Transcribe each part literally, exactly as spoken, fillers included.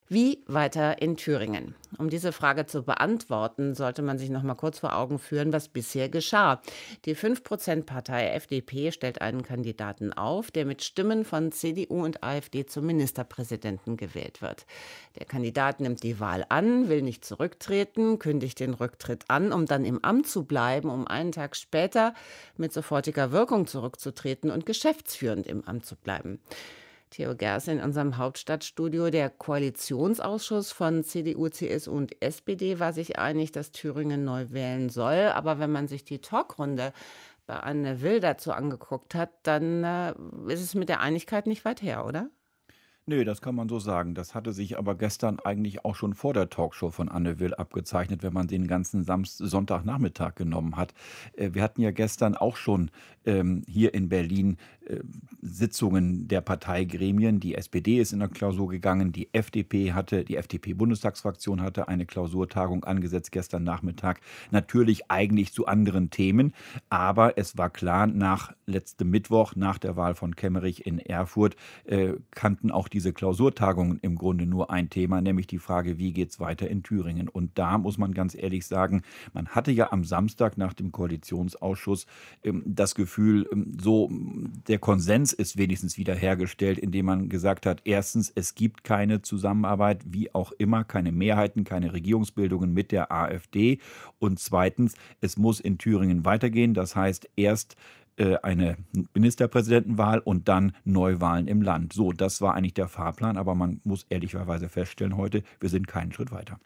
Wie weiter in Thüringen? Um diese Frage zu beantworten, sollte man sich noch mal kurz vor Augen führen, was bisher geschah. Die fünf Prozent Partei F D P stellt einen Kandidaten auf, der mit Stimmen von C D U und AfD zum Ministerpräsidenten gewählt wird. Der Kandidat nimmt die Wahl an, will nicht zurücktreten, kündigt den Rücktritt an, um dann im Amt zu bleiben, um einen Tag später mit sofortiger Wirkung zurückzutreten und geschäftsführend im Amt zu bleiben. Theo Gers in unserem Hauptstadtstudio. Der Koalitionsausschuss von C D U, C S U und S P D war sich einig, dass Thüringen neu wählen soll. Aber wenn man sich die Talkrunde bei Anne Will dazu angeguckt hat, dann äh, ist es mit der Einigkeit nicht weit her, oder? Nö, das kann man so sagen. Das hatte sich aber gestern eigentlich auch schon vor der Talkshow von Anne Will abgezeichnet, wenn man den ganzen Samst Sonntagnachmittag genommen hat. Äh, wir hatten ja gestern auch schon ähm, hier in Berlin äh, Sitzungen der Parteigremien. Die S P D ist in der Klausur gegangen, die F D P hatte, die F D P-Bundestagsfraktion hatte eine Klausurtagung angesetzt gestern Nachmittag. Natürlich eigentlich zu anderen Themen, aber es war klar, nach letztem Mittwoch, nach der Wahl von Kemmerich in Erfurt, äh, kannten auch diese Klausurtagungen im Grunde nur ein Thema, nämlich die Frage, wie geht es weiter in Thüringen? Und da muss man ganz ehrlich sagen, man hatte ja am Samstag nach dem Koalitionsausschuss ähm, das Gefühl, ähm, so der Konsens ist wenigstens wiederhergestellt, indem man gesagt hat, erstens, es gibt keine Zusammenarbeit, wie auch immer, keine Mehrheiten, keine Regierungsbildungen mit der AfD. Und zweitens, es muss in Thüringen weitergehen. Das heißt, erst äh, eine Ministerpräsidentenwahl und dann Neuwahlen im Land. So, das war eigentlich der Fahrplan, aber man muss ehrlicherweise feststellen heute, wir sind keinen Schritt weiter.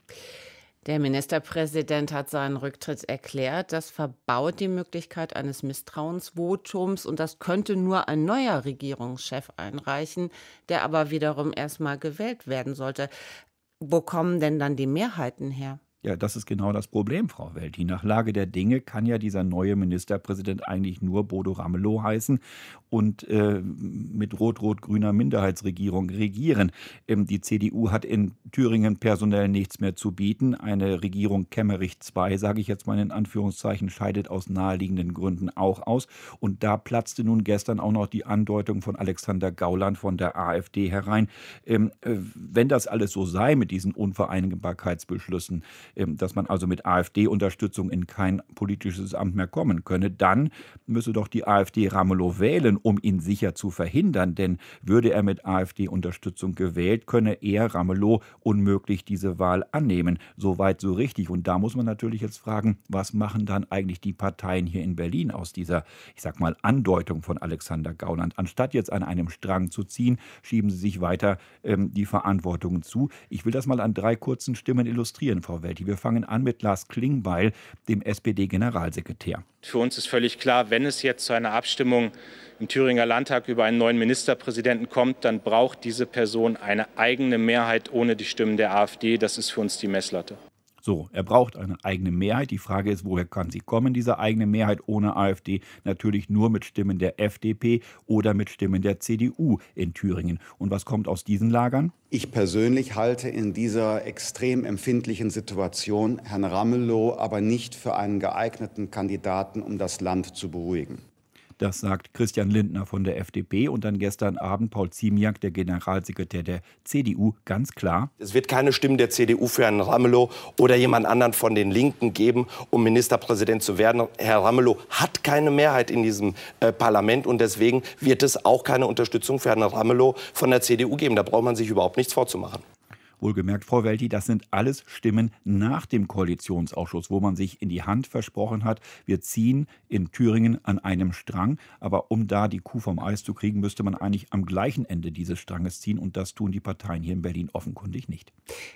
Der Ministerpräsident hat seinen Rücktritt erklärt. Das verbaut die Möglichkeit eines Misstrauensvotums und das könnte nur ein neuer Regierungschef einreichen, der aber wiederum erstmal gewählt werden sollte. Wo kommen denn dann die Mehrheiten her? Ja, das ist genau das Problem, Frau Welti. Nach Lage der Dinge kann ja dieser neue Ministerpräsident eigentlich nur Bodo Ramelow heißen und äh, mit rot-rot-grüner Minderheitsregierung regieren. Ähm, die C D U hat in Thüringen personell nichts mehr zu bieten. Eine Regierung Kemmerich zwei, sage ich jetzt mal in Anführungszeichen, scheidet aus naheliegenden Gründen auch aus. Und da platzte nun gestern auch noch die Andeutung von Alexander Gauland von der AfD herein. Ähm, äh, wenn das alles so sei mit diesen Unvereinbarkeitsbeschlüssen, dass man also mit AfD-Unterstützung in kein politisches Amt mehr kommen könne, dann müsse doch die AfD Ramelow wählen, um ihn sicher zu verhindern. Denn würde er mit AfD-Unterstützung gewählt, könne er, Ramelow, unmöglich diese Wahl annehmen. Soweit so richtig. Und da muss man natürlich jetzt fragen, was machen dann eigentlich die Parteien hier in Berlin aus dieser, ich sag mal, Andeutung von Alexander Gauland? Anstatt jetzt an einem Strang zu ziehen, schieben sie sich weiter ähm, die Verantwortung zu. Ich will das mal an drei kurzen Stimmen illustrieren, Frau Welti. Wir fangen an mit Lars Klingbeil, dem S P D-Generalsekretär. Für uns ist völlig klar, wenn es jetzt zu einer Abstimmung im Thüringer Landtag über einen neuen Ministerpräsidenten kommt, dann braucht diese Person eine eigene Mehrheit ohne die Stimmen der AfD. Das ist für uns die Messlatte. So, er braucht eine eigene Mehrheit. Die Frage ist, woher kann sie kommen, diese eigene Mehrheit ohne AfD? Natürlich nur mit Stimmen der F D P oder mit Stimmen der C D U in Thüringen. Und was kommt aus diesen Lagern? Ich persönlich halte in dieser extrem empfindlichen Situation Herrn Ramelow aber nicht für einen geeigneten Kandidaten, um das Land zu beruhigen. Das sagt Christian Lindner von der F D P und dann gestern Abend Paul Ziemiak, der Generalsekretär der C D U, ganz klar. Es wird keine Stimmen der C D U für Herrn Ramelow oder jemand anderen von den Linken geben, um Ministerpräsident zu werden. Herr Ramelow hat keine Mehrheit in diesem äh, Parlament und deswegen wird es auch keine Unterstützung für Herrn Ramelow von der C D U geben. Da braucht man sich überhaupt nichts vorzumachen. Wohlgemerkt, Frau Welti, das sind alles Stimmen nach dem Koalitionsausschuss, wo man sich in die Hand versprochen hat, wir ziehen in Thüringen an einem Strang. Aber um da die Kuh vom Eis zu kriegen, müsste man eigentlich am gleichen Ende dieses Stranges ziehen. Und das tun die Parteien hier in Berlin offenkundig nicht.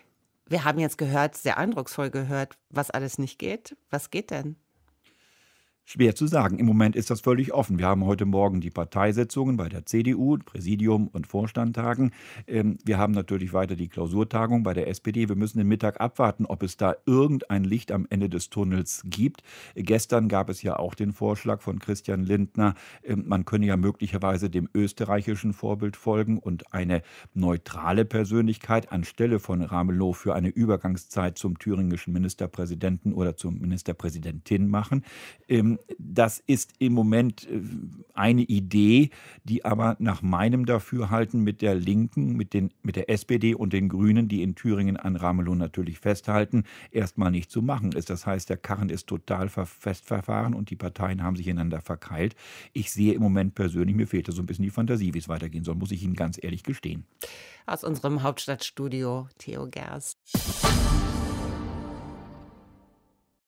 Wir haben jetzt gehört, sehr eindrucksvoll gehört, was alles nicht geht. Was geht denn? Schwer zu sagen. Im Moment ist das völlig offen. Wir haben heute Morgen die Parteisitzungen bei der C D U, Präsidium und Vorstand tagen. Ähm, wir haben natürlich weiter die Klausurtagung bei der S P D. Wir müssen den Mittag abwarten, ob es da irgendein Licht am Ende des Tunnels gibt. Gestern gab es ja auch den Vorschlag von Christian Lindner, ähm, man könne ja möglicherweise dem österreichischen Vorbild folgen und eine neutrale Persönlichkeit anstelle von Ramelow für eine Übergangszeit zum thüringischen Ministerpräsidenten oder zur Ministerpräsidentin machen. Ähm, Ähm, das ist im Moment äh, eine Idee, die aber nach meinem Dafürhalten mit der Linken, mit, den, mit der S P D und den Grünen, die in Thüringen an Ramelow natürlich festhalten, erstmal nicht zu machen ist. Das heißt, der Karren ist total ver- festverfahren und die Parteien haben sich ineinander verkeilt. Ich sehe im Moment persönlich, mir fehlt da so ein bisschen die Fantasie, wie es weitergehen soll, muss ich Ihnen ganz ehrlich gestehen. Aus unserem Hauptstadtstudio, Theo Gerst.